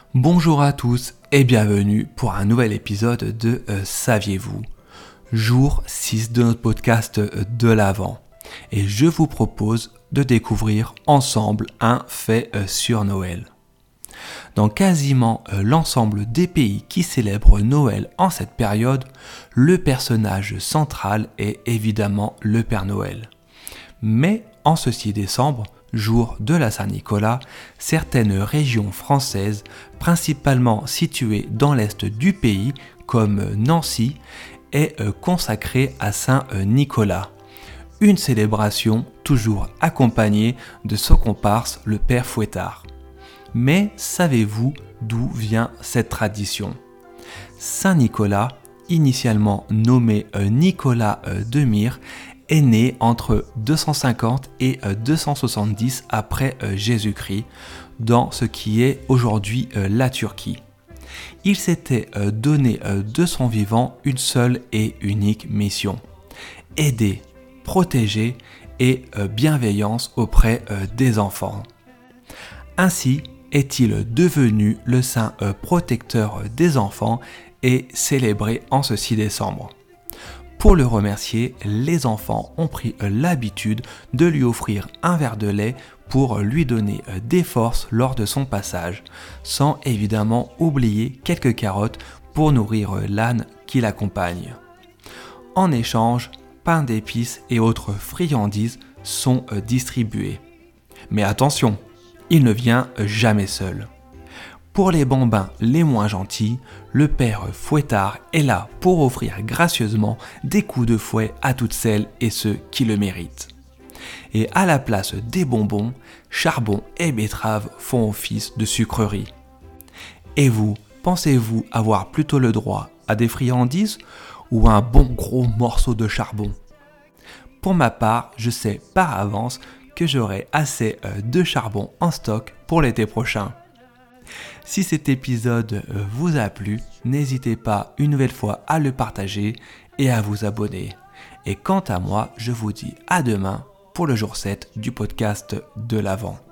Bonjour à tous et bienvenue pour un nouvel épisode de Saviez-vous ? Jour 6 de notre podcast de l'Avent. Et je vous propose de découvrir ensemble un fait sur Noël. Dans quasiment l'ensemble des pays qui célèbrent Noël en cette période, le personnage central est évidemment le Père Noël. Mais en ce 6 décembre, jour de la Saint-Nicolas, certaines régions françaises, principalement situées dans l'est du pays, comme Nancy, est consacrée à Saint-Nicolas. Une célébration toujours accompagnée de son comparse, le Père Fouettard. Mais savez-vous d'où vient cette tradition ? Saint-Nicolas, initialement nommé Nicolas de Myre, est né entre 250 et 270 après Jésus-Christ, dans ce qui est aujourd'hui la Turquie. Il s'était donné de son vivant une seule et unique mission : aider, protéger et bienveillance auprès des enfants. Ainsi est-il devenu le saint protecteur des enfants et célébré en ce 6 décembre. Pour le remercier, les enfants ont pris l'habitude de lui offrir un verre de lait pour lui donner des forces lors de son passage, sans évidemment oublier quelques carottes pour nourrir l'âne qui l'accompagne. En échange, pain d'épices et autres friandises sont distribués. Mais attention, il ne vient jamais seul. Pour les bambins les moins gentils, le Père Fouettard est là pour offrir gracieusement des coups de fouet à toutes celles et ceux qui le méritent. Et à la place des bonbons, charbon et betterave font office de sucreries. Et vous, pensez-vous avoir plutôt le droit à des friandises ou à un bon gros morceau de charbon ? Pour ma part, je sais par avance que j'aurai assez de charbon en stock pour l'été prochain. Si cet épisode vous a plu, n'hésitez pas une nouvelle fois à le partager et à vous abonner. Et quant à moi, je vous dis à demain pour le jour 7 du podcast de l'Avent.